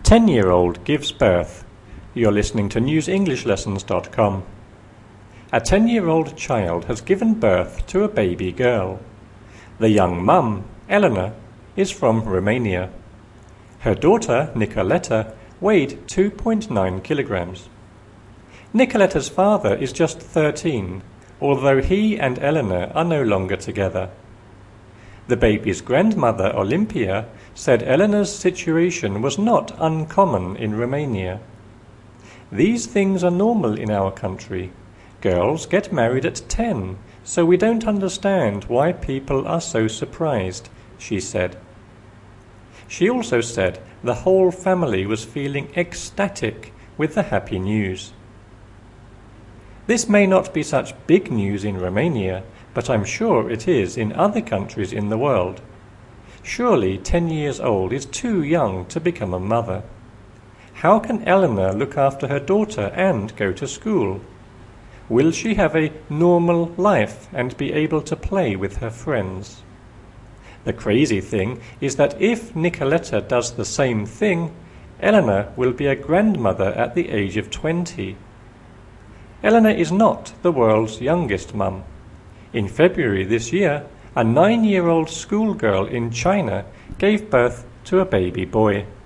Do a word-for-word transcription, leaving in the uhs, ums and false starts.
ten-year-old gives birth. You're listening to news english lessons dot com. A ten-year-old child has given birth to a baby girl. The young mum, Elena, is from Romania. Her daughter, Nicoleta, weighed two point nine kilograms. Nicoletta's father is just thirteen, although he and Elena are no longer together. The baby's grandmother, Olympia, said Elena's situation was not uncommon in Romania. These things are normal in our country. Girls get married at ten, so we don't understand why people are so surprised, she said. She also said the whole family was feeling ecstatic with the happy news. This may not be such big news in Romania, but I'm sure it is in other countries in the world. Surely ten years old is too young to become a mother. How can Elena look after her daughter and go to school? Will she have a normal life and be able to play with her friends? The crazy thing is that if Nicoleta does the same thing, Elena will be a grandmother at the age of twenty. Elena is not the world's youngest mum. In February this year, a nine-year-old schoolgirl in China gave birth to a baby boy.